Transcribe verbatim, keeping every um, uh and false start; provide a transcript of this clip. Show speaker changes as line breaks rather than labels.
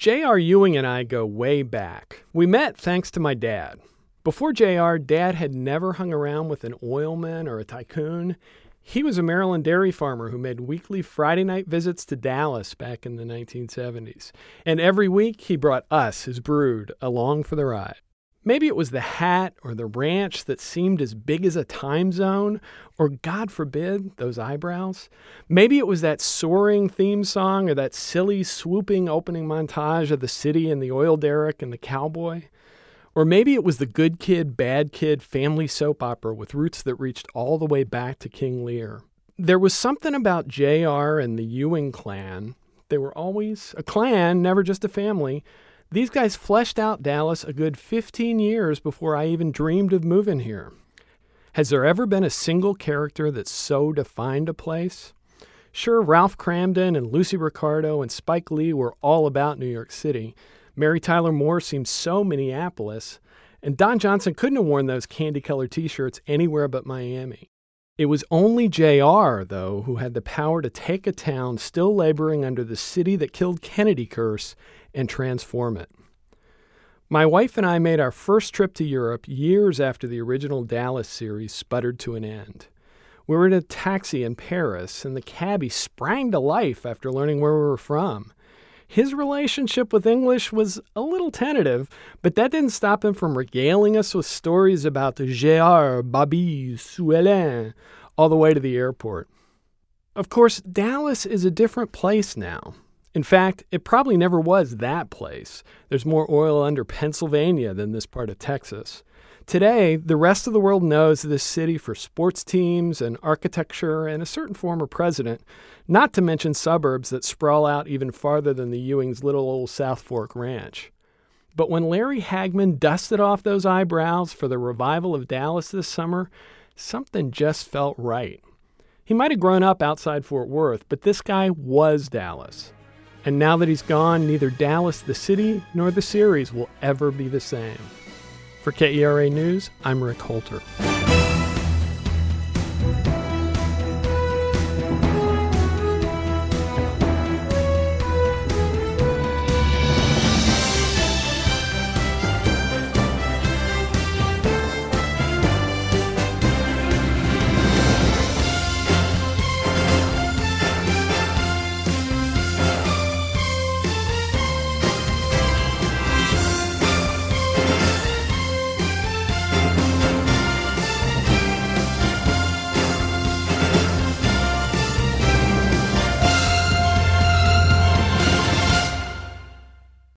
J R. Ewing and I go way back. We met thanks to my dad. Before J R, Dad had never hung around with an oilman or a tycoon. He was a Maryland dairy farmer who made weekly Friday night visits to Dallas back in the nineteen seventies. And every week he brought us, his brood, along for the ride. Maybe it was the hat or the ranch that seemed as big as a time zone, or God forbid, those eyebrows. Maybe it was that soaring theme song or that silly swooping opening montage of the city and the oil derrick and the cowboy. Or maybe it was the good kid, bad kid family soap opera with roots that reached all the way back to King Lear. There was something about J R and the Ewing clan. They were always a clan, never just a family. These guys fleshed out Dallas a good fifteen years before I even dreamed of moving here. Has there ever been a single character that so defined a place? Sure, Ralph Cramden and Lucy Ricardo and Spike Lee were all about New York City. Mary Tyler Moore seemed so Minneapolis. And Don Johnson couldn't have worn those candy-colored T-shirts anywhere but Miami. It was only J R, though, who had the power to take a town still laboring under the city that killed Kennedy curse and transform it. My wife and I made our first trip to Europe years after the original Dallas series sputtered to an end. We were in a taxi in Paris, and the cabbie sprang to life after learning where we were from. His relationship with English was a little tentative, but that didn't stop him from regaling us with stories about Gérard, Babi, Sous-Helin, all the way to the airport. Of course, Dallas is a different place now. In fact, it probably never was that place. There's more oil under Pennsylvania than this part of Texas. Today, the rest of the world knows this city for sports teams and architecture and a certain former president, not to mention suburbs that sprawl out even farther than the Ewing's little old South Fork ranch. But when Larry Hagman dusted off those eyebrows for the revival of Dallas this summer, something just felt right. He might have grown up outside Fort Worth, but this guy was Dallas. And now that he's gone, neither Dallas, the city, nor the series will ever be the same. For K E R A News, I'm Rick Holter.